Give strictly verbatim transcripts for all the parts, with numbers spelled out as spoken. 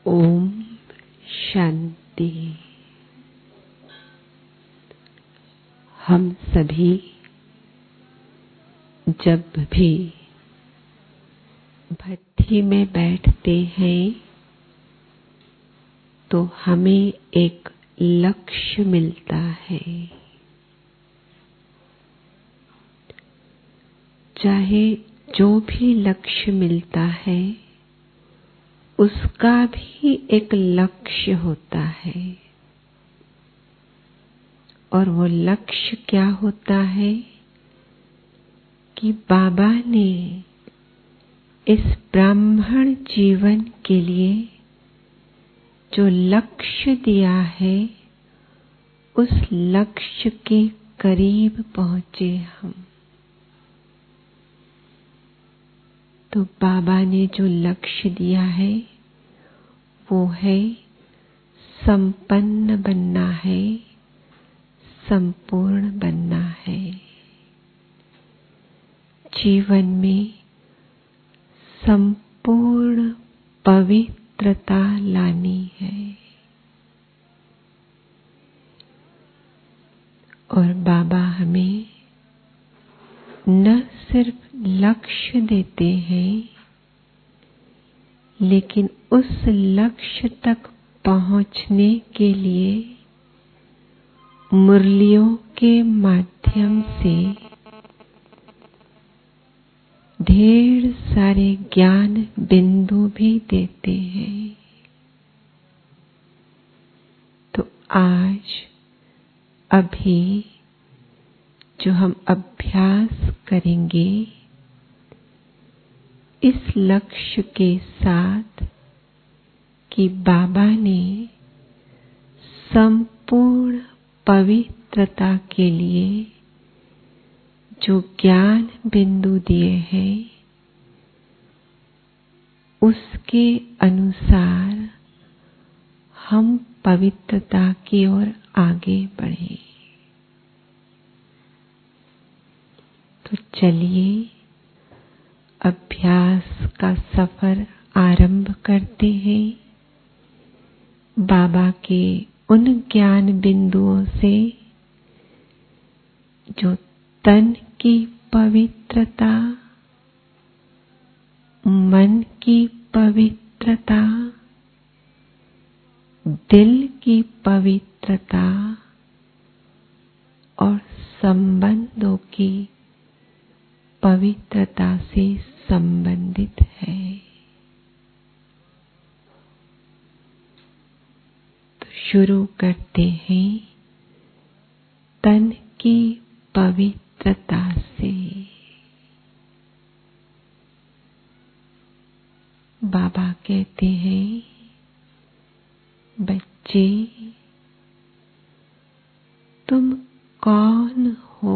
ओम शांति। हम सभी जब भी भट्ठी में बैठते हैं तो हमें एक लक्ष्य मिलता है। चाहे जो भी लक्ष्य मिलता है उसका भी एक लक्ष्य होता है, और वो लक्ष्य क्या होता है कि बाबा ने इस ब्राह्मण जीवन के लिए जो लक्ष्य दिया है उस लक्ष्य के करीब पहुंचे हम। तो बाबा ने जो लक्ष्य दिया है वो है संपन्न बनना है, संपूर्ण बनना है। जीवन में संपूर्ण पवित्रता लानी है। और बाबा हमें न सिर्फ लक्ष्य देते हैं लेकिन उस लक्ष्य तक पहुंचने के लिए मुरलियों के माध्यम से ढेर सारे ज्ञान बिंदु भी देते हैं। तो आज अभी जो हम अभ्यास करेंगे इस लक्ष्य के साथ कि बाबा ने संपूर्ण पवित्रता के लिए जो ज्ञान बिंदु दिए हैं उसके अनुसार हम पवित्रता की ओर आगे बढ़ें। तो चलिए अभ्यास का सफर आरंभ करते हैं। बाबा के उन ज्ञान बिंदुओं से जो तन की पवित्रता, मन की पवित्रता, दिल की पवित्रता और संबंधों की पवित्रता से संबंधित है। तो शुरू करते हैं तन की पवित्रता से। बाबा कहते हैं, बच्चे तुम कौन हो?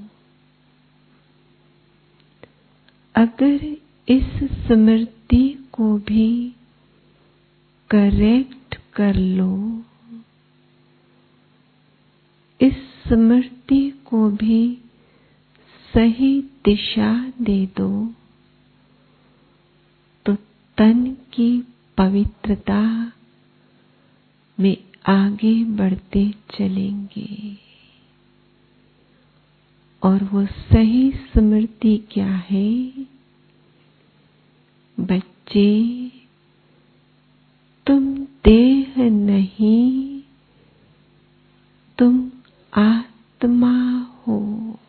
अगर इस स्मृति को भी करेक्ट कर लो, इस स्मृति को भी सही दिशा दे दो तो तन की पवित्रता में आगे बढ़ते चलेंगे। और वो सही स्मृति क्या है? बच्चे तुम देह नहीं, तुम आत्मा हो।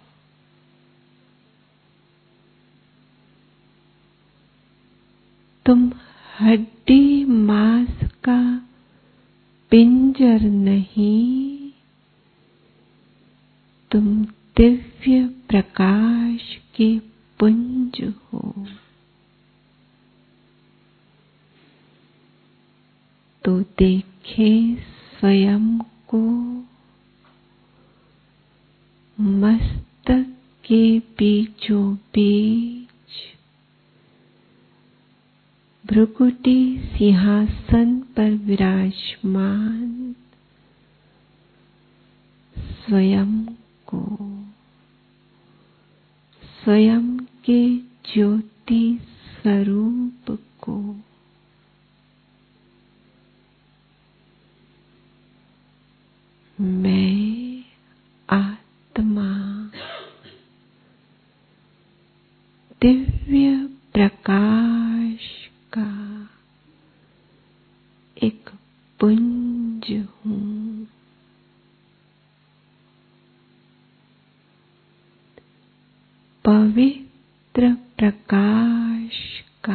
तुम हड्डी मांस का पिंजर नहीं, तुम दिव्य प्रकाश के पुंज हो। तो देखें स्वयं को मस्तक के बीचों बीच भृकुटी सिंहासन पर विराजमान स्वयं को, स्वयं के ज्योति स्वरूप को। मैं आत्मा दिव्य प्रकाश का एक पुंज हूँ। पवित्र प्रकाश का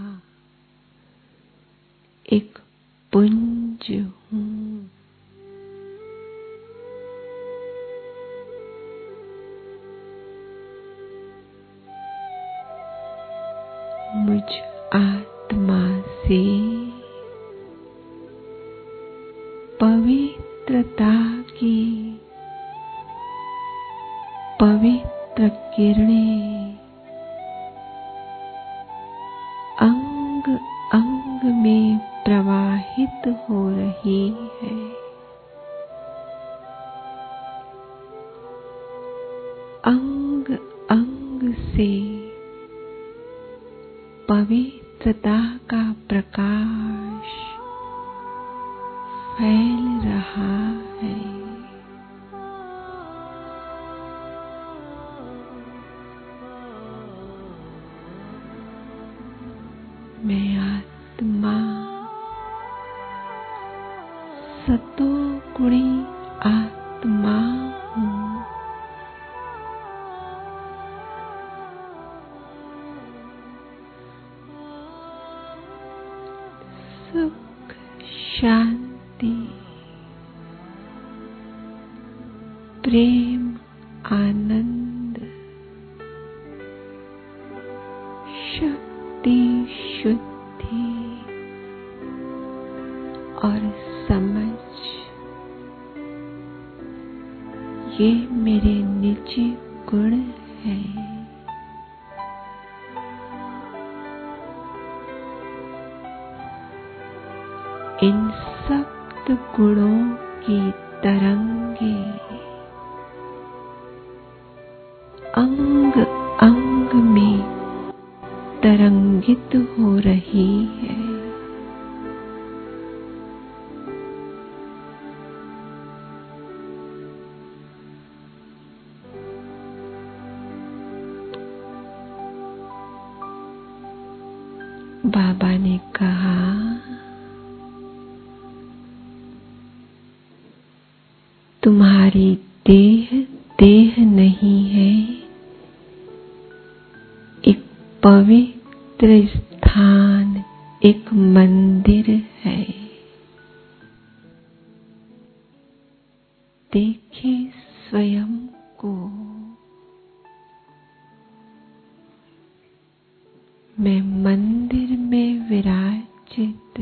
एक पुंज हूँ। मुझ आत्मा से पवित्रता की पवित्र किरणें अंग अंग में प्रवाहित हो रही है। अंग अंग से पवित्रता का प्रकाश फैल रहा है। मैं आत्मा सतोगुणी आत्मा हूँ। सुख शांति प्रेम आनंद शक्ति शुद्धि और समझ ये मेरे निजी गुण हैं। इन सप्त गुणों की तरंगें अंग अंग में तरंगित हो रही है। बाबा ने कहा, तुम्हारी देह देह नहीं है, एक पवित्र स्थान, एक मंदिर है। देखिए स्वयं को, मैं मंदिर में विराजित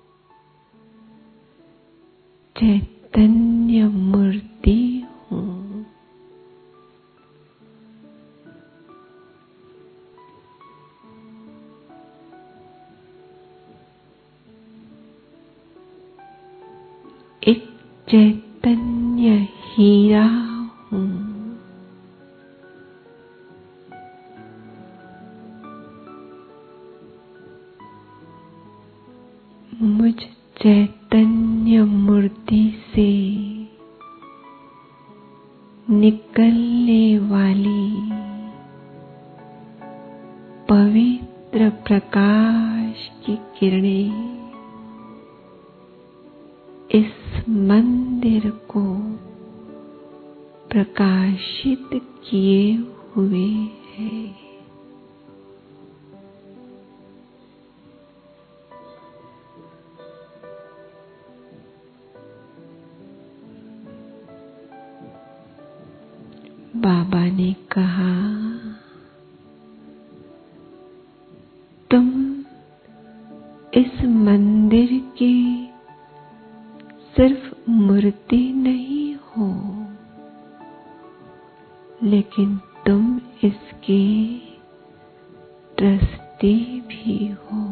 चैतन्य मूर्ति हूँ। एक चैतन्य हीरा हूँ। मुझ चैतन्य मूर्ति से निकलने वाली पवित्र प्रकाश की किरणें इस मंदिर को प्रकाशित किए हुए है। बाबा ने कहा, तुम इस मंदिर के सिर्फ मूर्ति नहीं हो, लेकिन तुम इसके ट्रस्टी भी हो।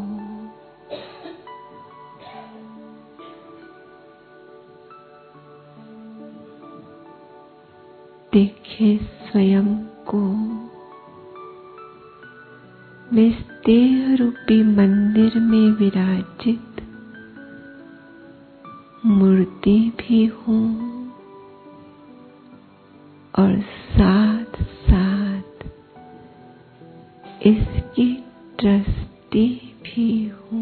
देखिए स्वयं को, मैं इस देह रूपी मंदिर में विराजित मूर्ति भी हूँ और साथ साथ इसकी ट्रस्टी भी हूँ।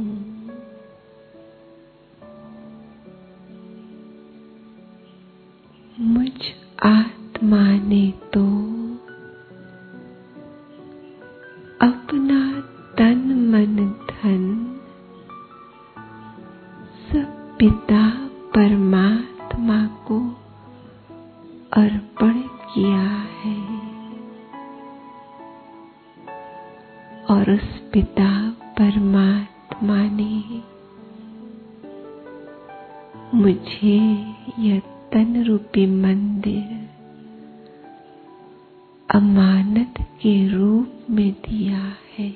मुझ आत्मा ने तो अपना तन मन धन सब पिता परमात्मा को अर्पण किया है और उस पिता परमात्मा ने मुझे यह तन रूपी मंदिर अमानत के रूप में दिया है।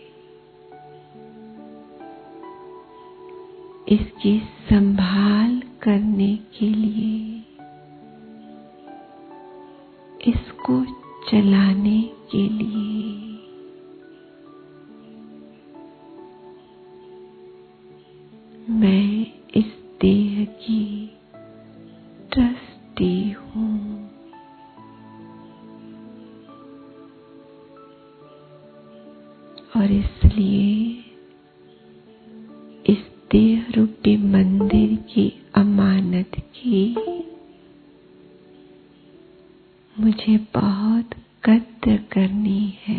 इसकी संभाल करने के लिए, इसको चलाने के लिए मैं इस देह की ट्रस्टी हूँ। और इसलिए इस देह रूपी मंदिर की अमानत की मुझे बहुत कद्र करनी है।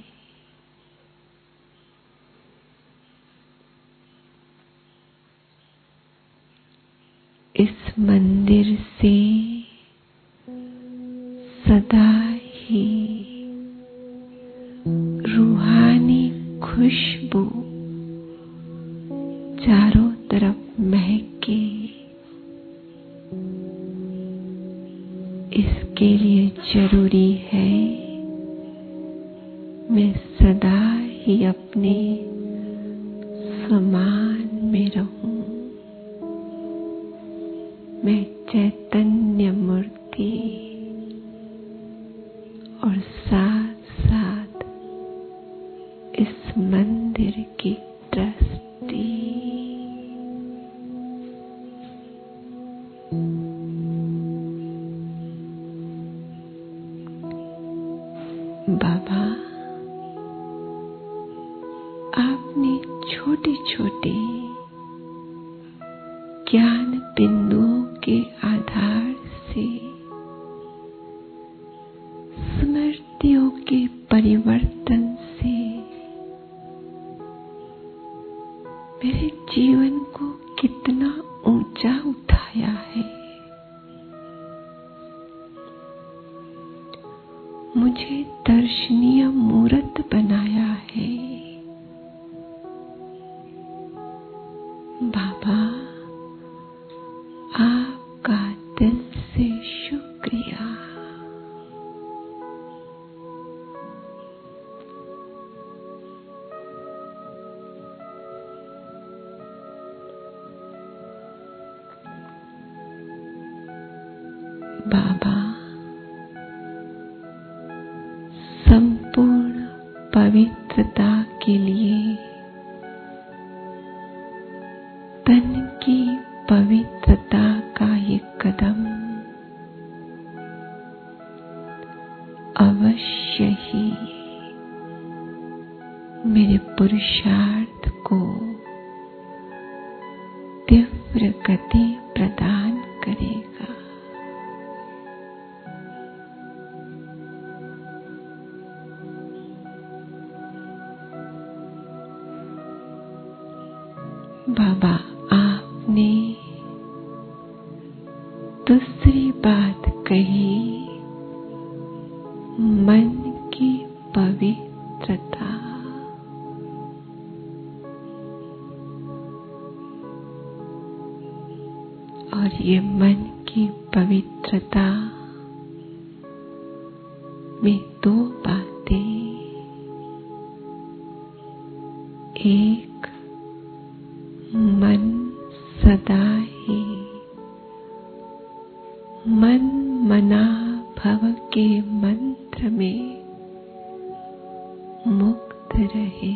इस मंदिर से सदा ही रूहानी खुशबू चारों तरफ महके, इसके लिए जरूरी है मैं सदा ही अपने समान में रहूं। मैं चैतन्य मूर्ति और साथ साथ इस मंदिर की ट्रस्टी। बाबा, आपने छोटे छोटे ज्ञान बिंदुओं के आधार से स्मृतियों के परिवर्तन से मेरे जीवन को कितना ऊंचा उठाया है। मुझे दर्शनीय मूर्त बनाया है। बाबा, आपका दिल से शुक्रिया। बाबा, संपूर्ण पवित्रता के लिए तन की पवित्रता का ये कदम अवश्य ही मेरे पुरुषार्थ को तीव्र गति प्रदान करेगा। बाबा, आपने दूसरी बात कही, मन की पवित्रता। और ये मन की पवित्रता में दो बातें, एक मन सदा ही मन मना भव के मंत्र में मुक्त रहे।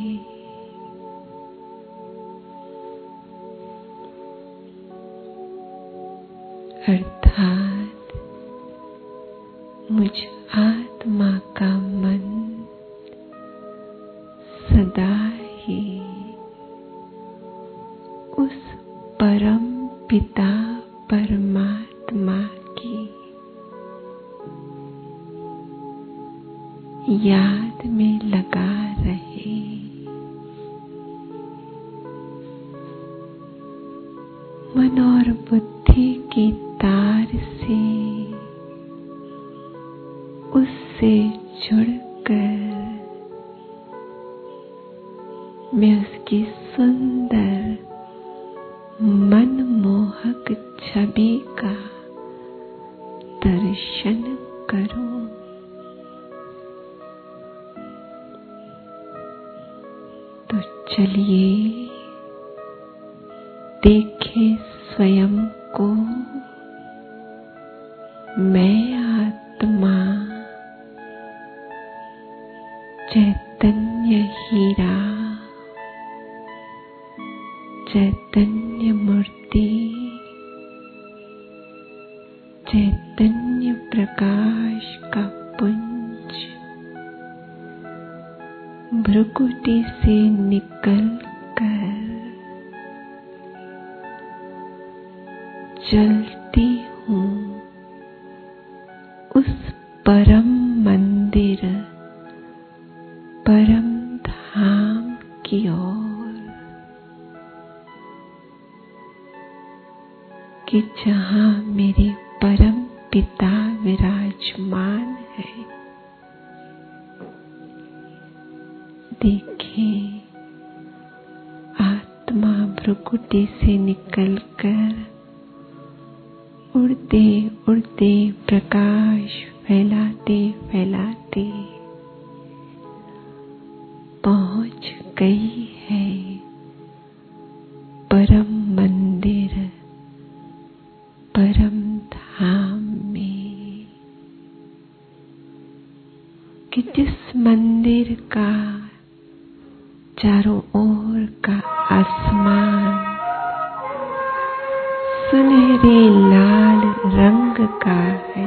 अर्थात मुझ आत्मा का मन सदा ही उस परम पिता परमात्मा की याद में लगा रहे। मन और बुद्धि की तार से उससे जुड़कर मैं उसकी सुंदर मनमोहक छवि का दर्शन करूं। तो चलिए देखें स्वयं को। मैं आत्मा चैतन्य हीरा, चैतन्य मूर्ति, चैतन्य प्रकाश का पुंज भ्रुकुटी से निकल कर चलती हूँ उस परम मंदिर, परम धाम की ओर, कि जहाँ मेरे परम पिता विराजमान है। देखें, आत्मा भ्रुकुटी से निकलकर उड़ते उड़ते प्रकाश फैलाते फैलाते पहुंच गई है परम मंदिर, परम धाम में, कि जिस मंदिर का चारों ओर का आसमान सुनहरे लाल रंग का है।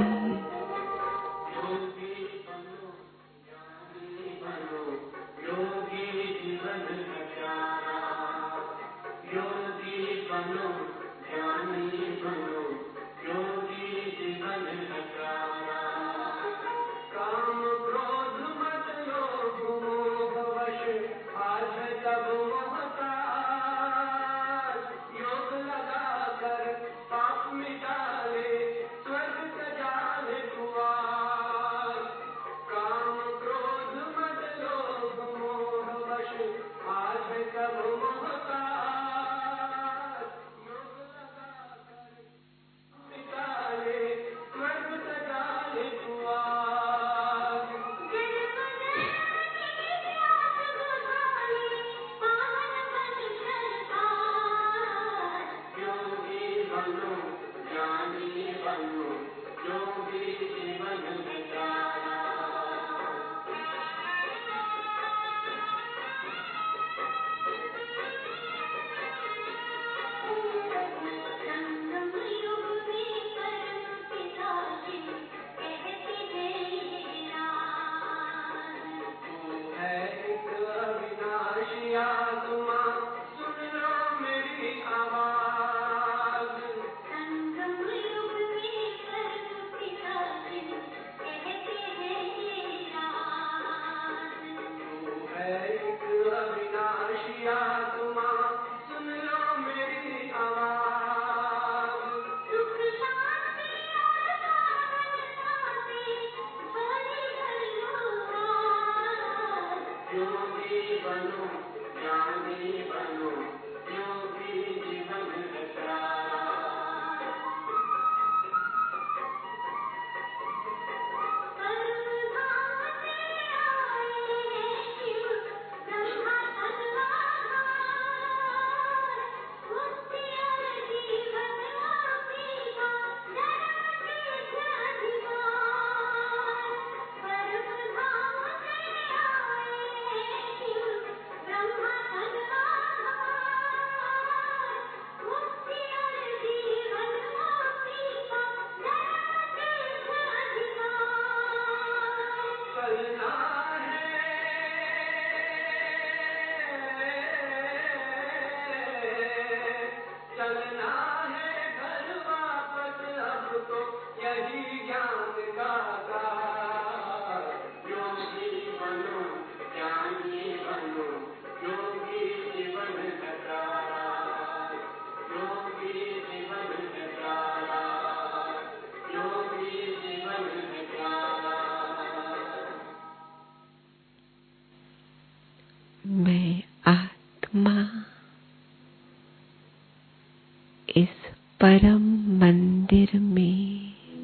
परम मंदिर में,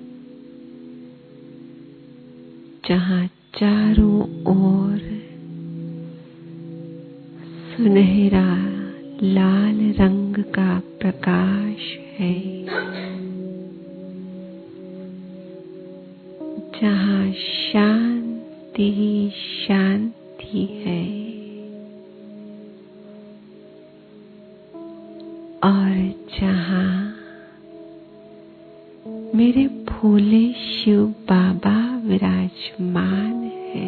जहाँ चारों ओर सुनहरा लाल रंग का प्रकाश है, जहाँ शांति शांति है और जहाँ मेरे भोले शिव बाबा विराजमान है।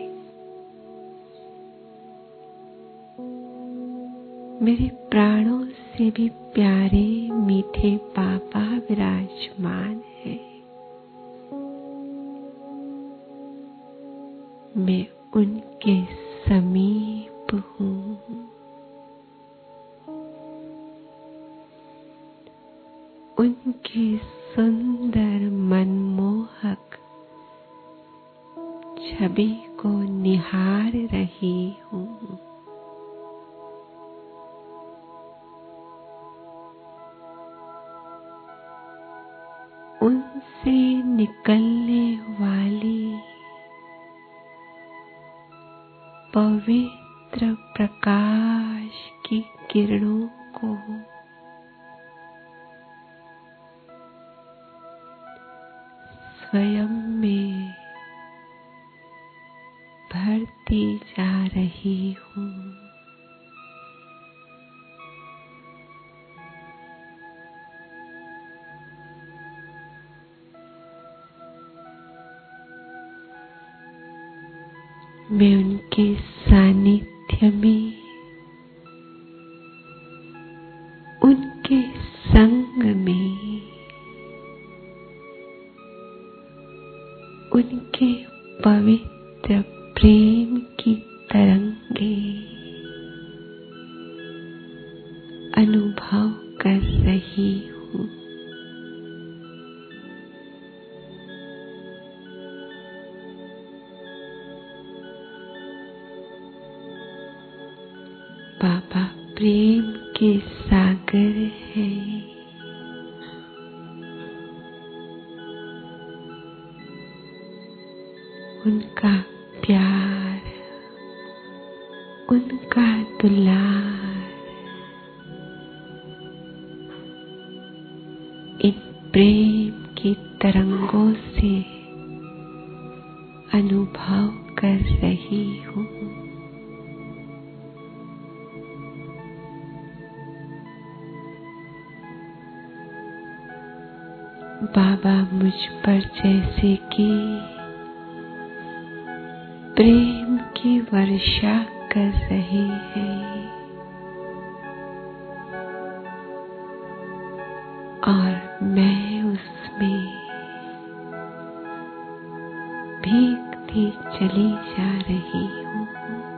मेरे प्राणों से भी प्यारे मीठे बाबा विराजमान है। मैं उनके समीप हूँ। उनके सुंदर मनमोहक छवि को निहार रही हूँ। उनसे निकलने वाली पवित्र प्रकाश की किरणों को स्वयं में भरती जा रही हूँ। मैं उनके सानिध्य में, उनके संग में, उनके पवित्र प्रेम की तरंगे अनुभव कर रही हूँ। बाबा प्रेम के सागर है। उनका प्यार, उनका दुलार इन प्रेम की तरंगों से अनुभव कर रही हूँ। बाबा मुझ पर जैसे कि प्रेम की वर्षा कर रहे हैं और मैं उसमें भीगती चली जा रही हूँ।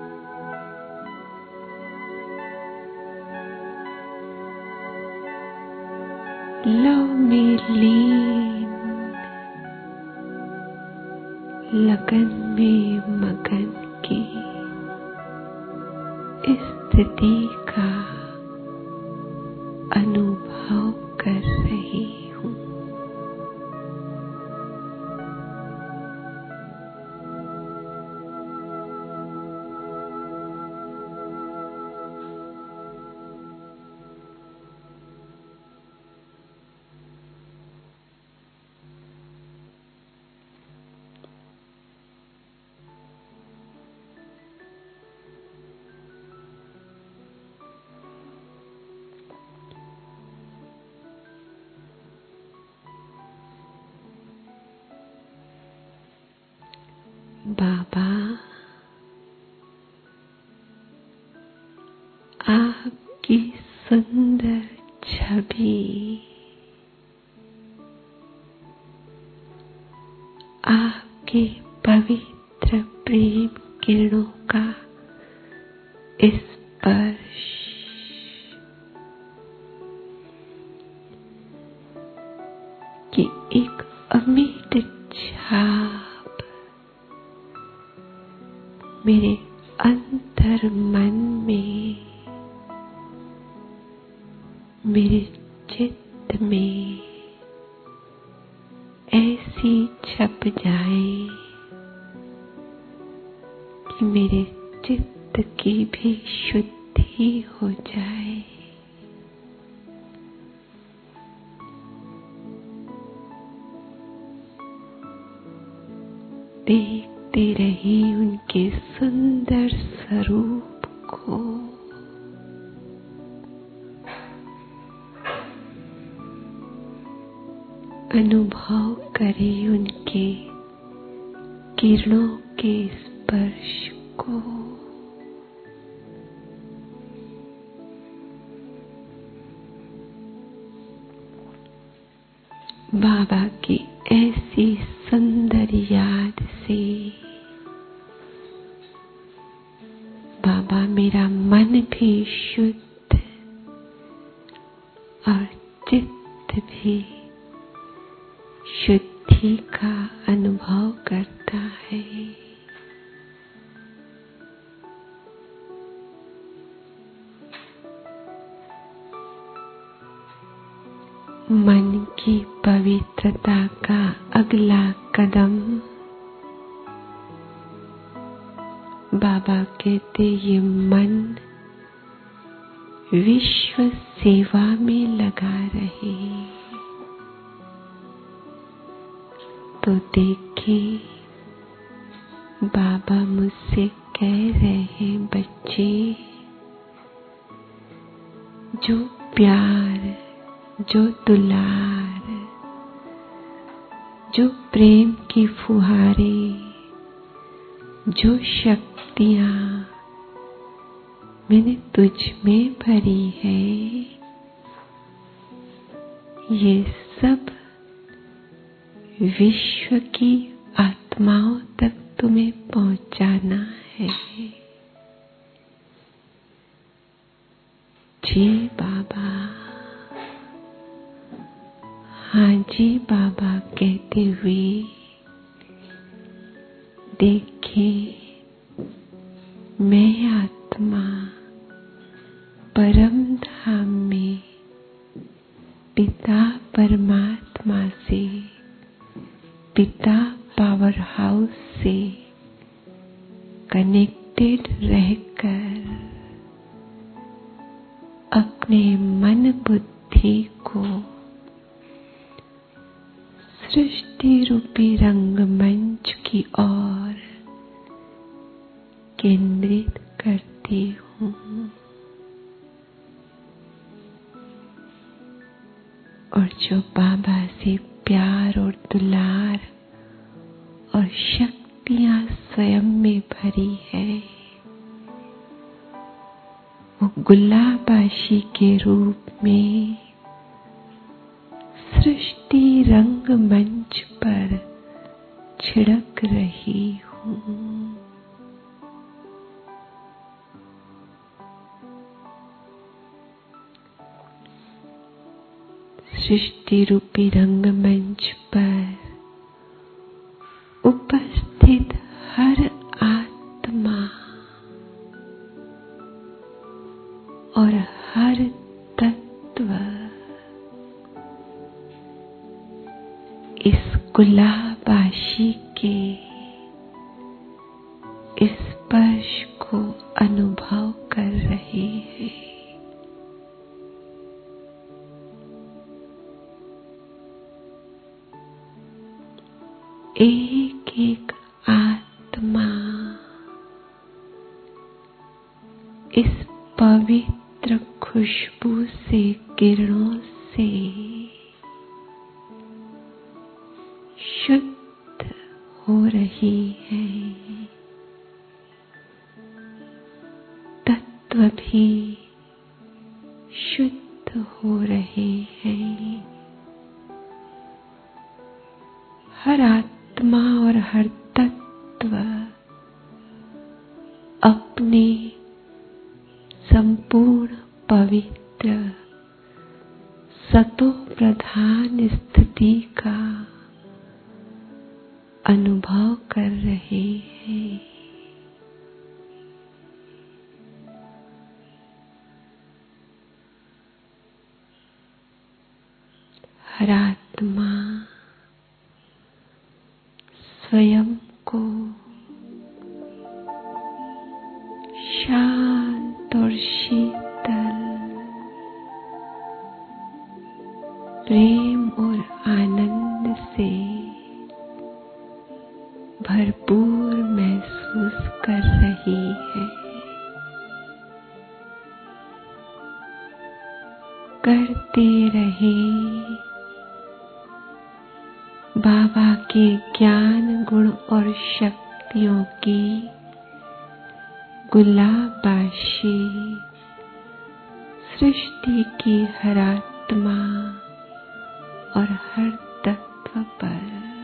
लव में लीन, लगन में मगन की स्थिति का अनुभव कर रही हूँ। बाबा, आपकी सुंदर छवि, आपके पवित्र प्रेम किरणों का स्पर्श की एक अमिट छाप मेरे अंतर मन में, मेरे चित्त चित्त में ऐसी छप जाए कि मेरे चित्त की भी शुद्धि हो जाए। देखते रही उनके सुंदर स्वरूप को। अनुभव करें उनके किरणों के स्पर्श को। बाबा की ऐसी सुंदर याद से बाबा मेरा मन भी शुद्ध और चित्त भी शुद्धि का अनुभव करता है। मन की पवित्रता का अगला कदम बाबा कहते ये मन विश्व सेवा में लगा रहे। तो देखें बाबा मुझसे कह रहे हैं बच्चे, जो प्यार, जो दुलार, जो प्रेम की फुहारें, जो शक्तियां मैंने तुझ में भरी है, ये सब विश्व की आत्माओं तक तुम्हें पहुंचाना है। जी बाबा। हाँ जी बाबा कहते हुए देखें मैं आत्मा परम धाम में पिता परमात्मा से, पिता पावर हाउस से कनेक्टेड रहकर अपने मन बुद्धि को सृष्टि रूपी रंगमंच की ओर केंद्रित करती हूँ। और जो बाबा से प्यार और दुलार और शक्तियां स्वयं में भरी है, वो गुलाबाशी के रूप में सृष्टि रंगमंच पर छिड़क रही हूँ। सृष्टि रूपी रंगमंच पर उपस्थित हर आत्मा और हर तत्व इस गुलाबाशी के स्पर्श को अनुभव कर रहे हैं। एक एक आत्मा इस पवित्र खुशबू से, किरणों से शुद्ध हो रही है। तत्व भी शुद्ध हो रहे हैं। हर आत्मा और हर तत्व अपने संपूर्ण पवित्र सतो प्रधान स्थिति का अनुभव कर रहे हैं। हर आत्मा स्वयं को शांत और शीतल, प्रेम और आनंद से भरपूर महसूस कर रही है। करते रहे। बाबा के ज्ञान, गुण और शक्तियों की गुलाबाशी सृष्टि की हर आत्मा और हर तत्व पर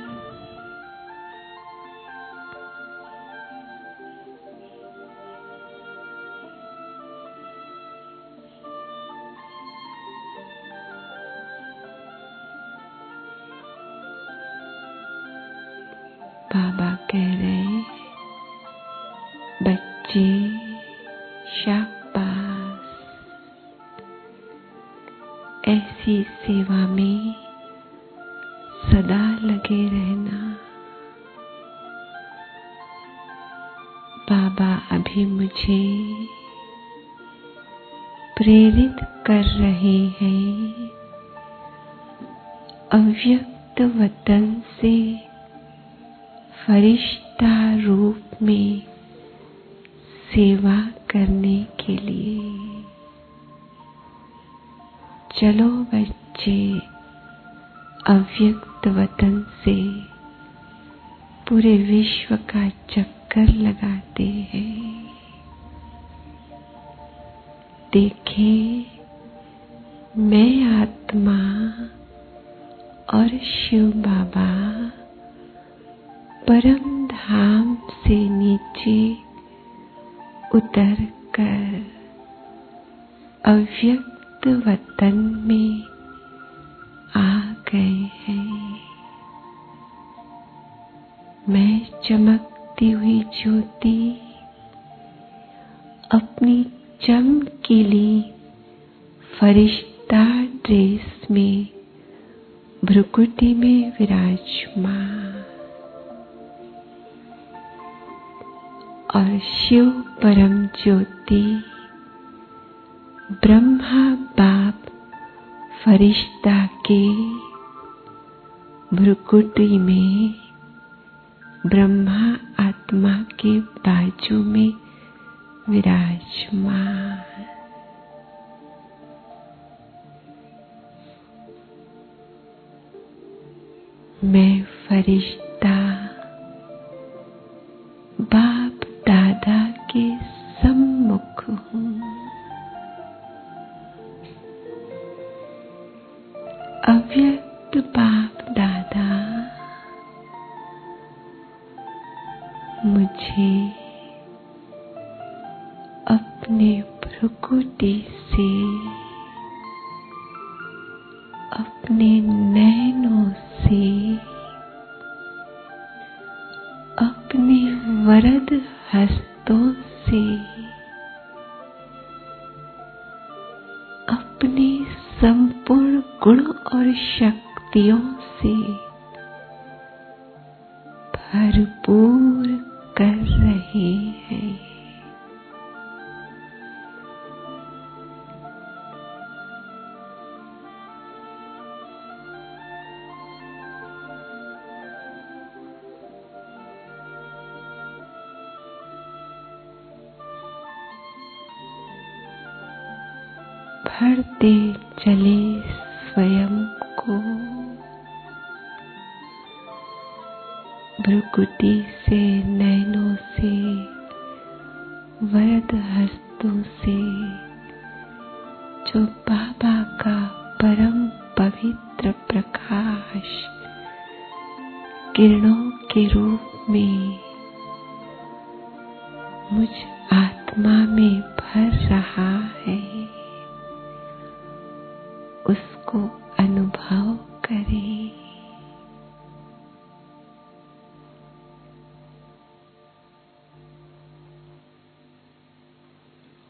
बाबा कह रहे, बच्चे शाबाश, ऐसी सेवा में सदा लगे रहना। बाबा अभी मुझे प्रेरित कर रहे हैं अव्यक्त वतन से फरिश्ता रूप में सेवा करने के लिए। चलो बच्चे, अव्यक्त वतन से पूरे विश्व का चक्कर लगाते हैं। देखें, मैं आत्मा और शिव बाबा परम धाम से नीचे उतर कर अव्यक्त वतन में आ गए हैं। मैं चमकती हुई ज्योति अपनी चमकीली फरिश्ता ड्रेस में भ्रुकुटी में विराजमान, और शिव परम ज्योति ब्रह्मा बाप फरिश्ता के भ्रुकुटी में ब्रह्मा आत्मा के बाजू में विराजमान। मैं फरिश्ता बाप दादा के सम्मुख हूँ। अव्यक्त बाप दादा मुझे अपने भ्रुकुटी से, अपने नैनों से, अपने वरद हस्तों से, अपने संपूर्ण गुण और शक्तियों से भरपूर कर रहे हैं। भरते चले स्वयं को, भ्रुकुटी से, नैनों से, वरद हस्तों से, जो बाबा का परम पवित्र प्रकाश किरणों के रूप में मुझ आत्मा में भर रहा है, उसको अनुभव करें।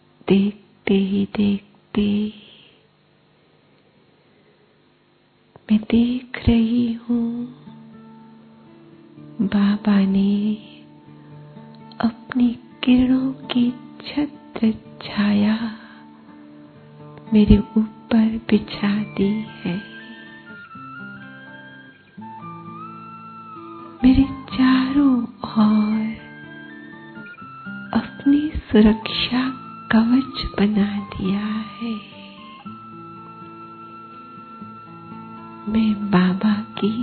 देखते ही देखते मैं देख रही हूँ बाबा ने अपनी किरणों की छत्र छाया मेरे ऊपर बिछा दी है। मेरे चारों ओर अपनी सुरक्षा कवच बना दिया है। मैं बाबा की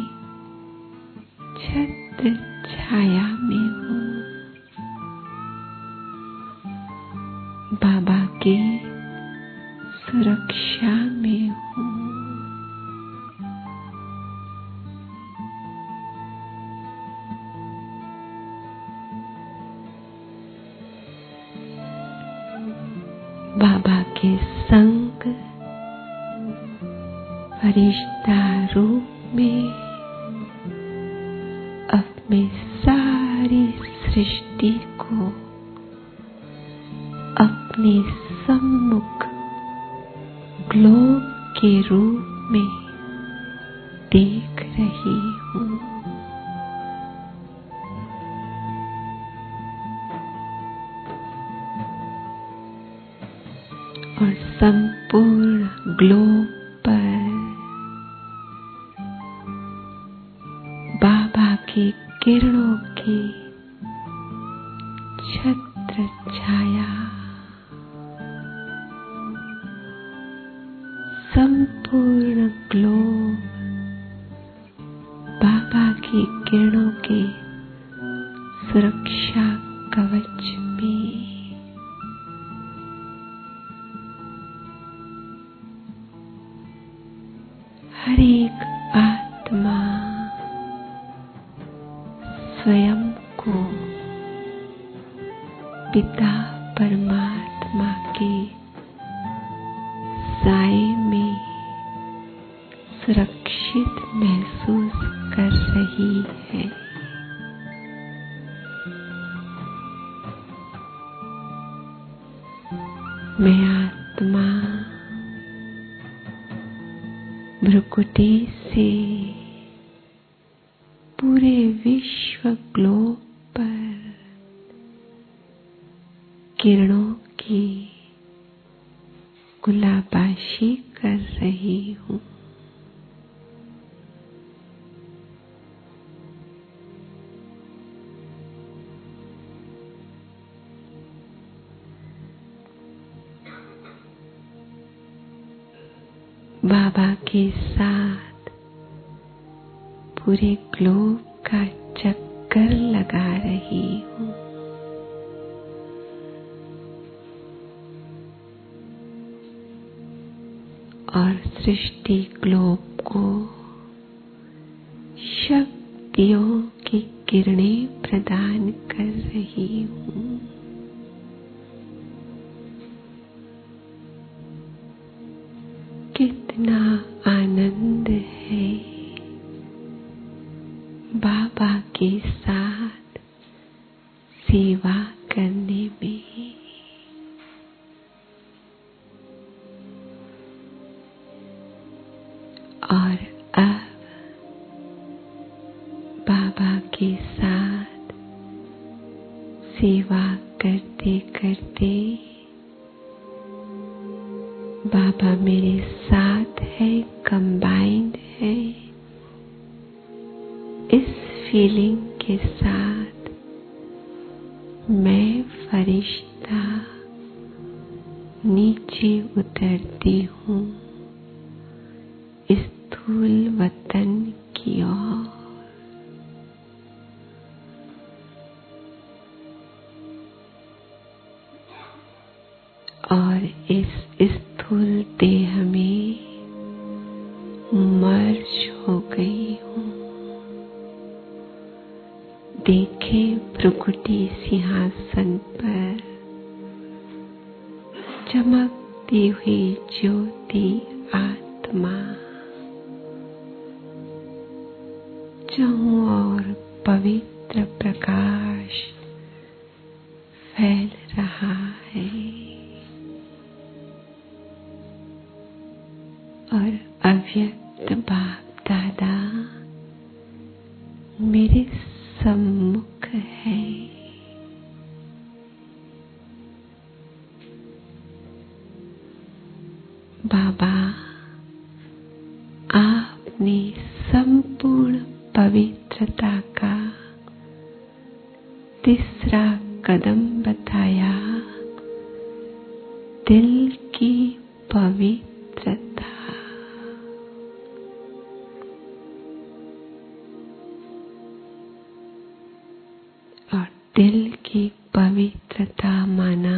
छत्र छाया में हूँ। बाबा की सुरक्षा में हूँ। बाबा के संग फरिश्ता रूप में अब मैं सारी सृष्टि को अपने सम्मुख ग्लोब के रूप में देख रही हूँ। और संपूर्ण ग्लोब पर बाबा की किरणों की छत्र छाया संपूर्ण ग्लोब बाबा की किरणों के सुरक्षा कवच में। हर एक आत्मा स्वयं को पिता परमात्मा के साए में सुरक्षित महसूस कर रही है। मैं आत्मा भ्रुकुटी से पूरे विश्व ग्लोब पर किरणों की गुलाबाशी कर रही हूँ। बाबा के साथ पूरे ग्लोब का चक्कर लगा रही हूँ। और सृष्टि ग्लोब को शक्तियों की किरणें प्रदान कर रही हूँ। कितना आनंद है बाबा के साथ सेवा करने में। और अब बाबा के साथ सेवा करते करते बाबा मेरे साथ है, कंबाइंड है। इस फीलिंग के साथ मैं फरिश्ता नीचे उतरती हूँ स्थूल वतन की ओर। और इस स्थूल देह में मर्ज हो गई हूँ। देखे भ्रुकुटी सिंहासन पर चमकती हुई ज्योति आत्मा चारों ओर पवित्र प्रकाश फैल रहा है। और अव्यक्त बाप दादा मेरे सम्मुख है। बाबा आपने संपूर्ण पवित्रता का तीसरा कदम बताया, दिल की पवित्रता। और दिल की पवित्रता माना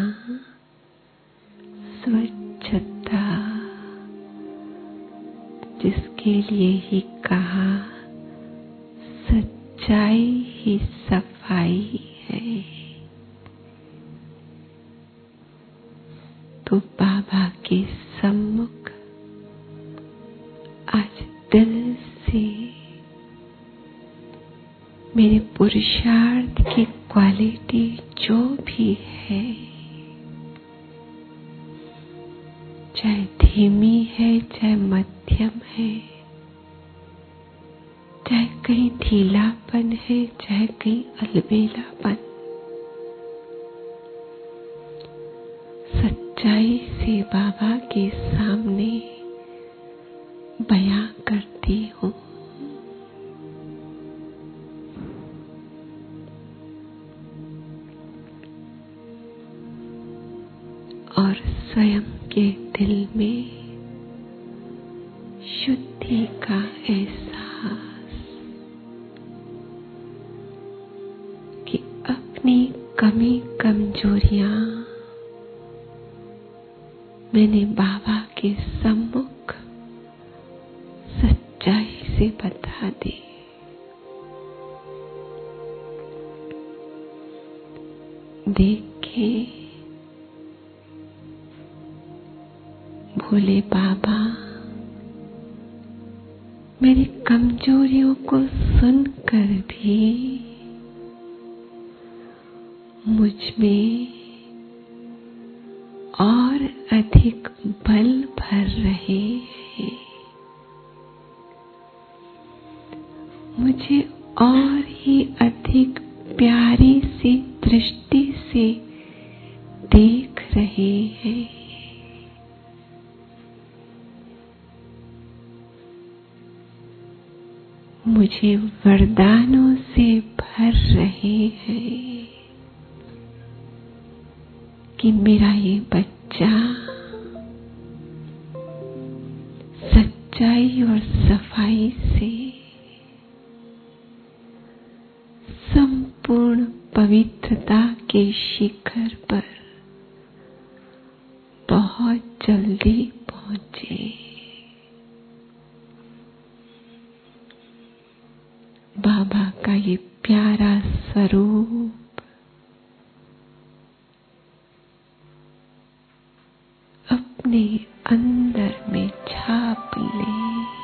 स्वच्छता, जिसके लिए ही कहा सच्चाई ही सफाई है। तो बाबा के सम्मुख आज दिल से मेरे पुरुषार्थ की क्वालिटी जो भी है, चाहे धीमी है चाहे मध्यम है, चाहे कहीं ढीलापन है चाहे कहीं अलबेलापन, सच्चाई से बाबा के सामने बयां करती हूँ। और स्वयं के दिल में शुद्धि का एहसास कि अपनी कमी कमजोरियां मैंने बाबा के सम्मुख सच्चाई से बता दी। देखे भोले बाबा मेरी कमजोरियों को सुनकर भी मुझ में और अधिक बल भर रहे हैं, मुझे और ही अधिक प्यारी सी दृष्टि से देख रहे हैं। मुझे वरदानों से भर रहे हैं कि मेरा ये बच्चा सच्चाई और सफाई से संपूर्ण पवित्रता के शिखर पर बहुत जल्दी पहुंचे। बाबा का ये प्यारा स्वरूप अपने अंदर में छाप ले।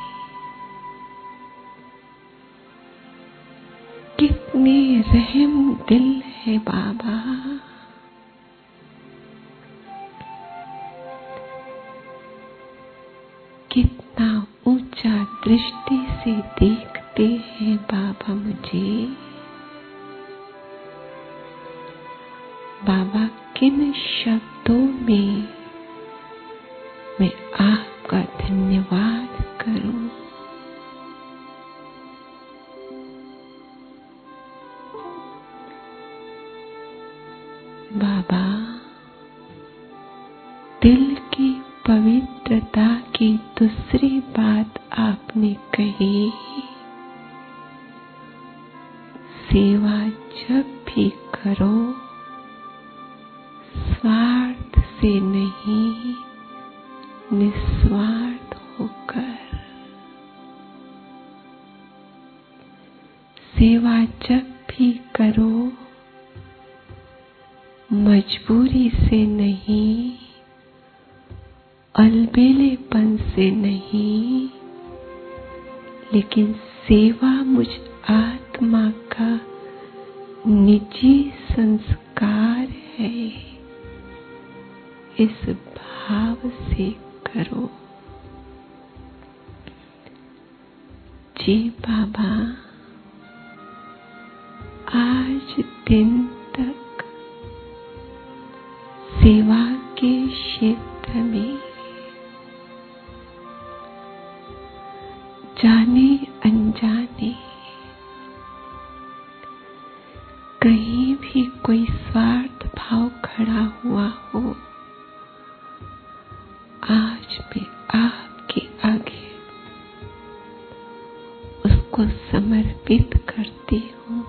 कितने रहम दिल है बाबा, कितना ऊंचा दृष्टि से देखते हैं बाबा मुझे। बाबा किन शब्दों में मैं आपका धन्यवाद करूं। बाबा दिल की पवित्रता की दूसरी बात आपने कही, सेवा जब भी करो स्वार्थ से नहीं, निस्वार्थ होकर। सेवा जब भी करो मजबूरी से नहीं, अलबेलेपन से नहीं, लेकिन सेवा मुझ आत्मा का निजी संस्कार है, इस भाव से करो। जी बाबा, आज दिन तक सेवा के क्षेत्र में जाने अनजाने कहीं भी कोई स्वार्थ भाव खड़ा हुआ हो, आज मैं आपके आगे उसको समर्पित करती हूँ।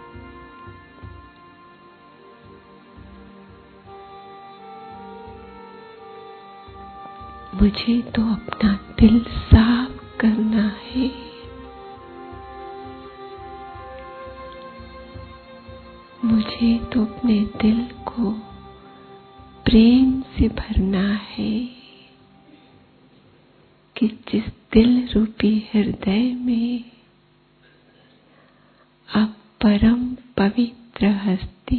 मुझे तो अपना दिल साफ करना है। मुझे तो अपने दिल को प्रेम से भरना है कि जिस दिल रूपी हृदय में अब परम पवित्र हस्ती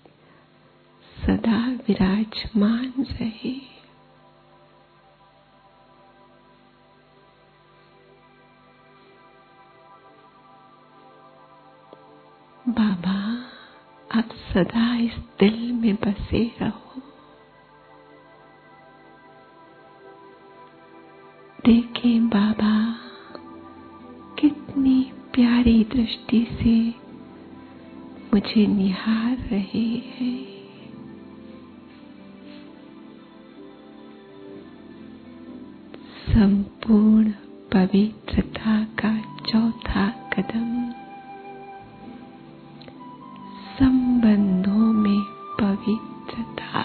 सदा विराजमान रहे। बाबा, आप सदा इस दिल में बसे रहो। देखें बाबा, कितनी प्यारी दृष्टि से मुझे निहार रहे हैं। संपूर्ण पवित्रता का चौथा कदम संबंधों में पवित्रता।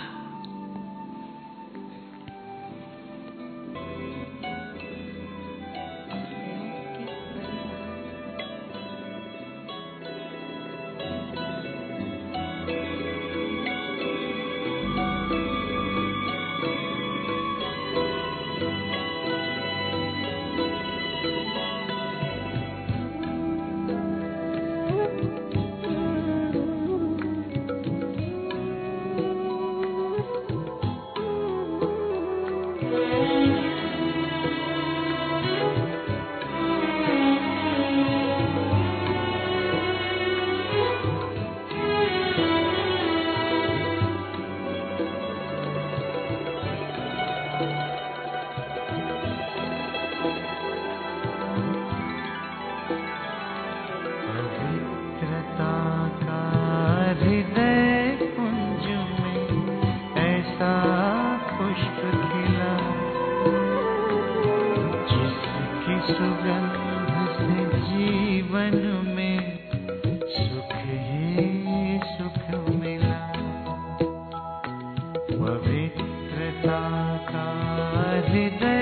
हृदय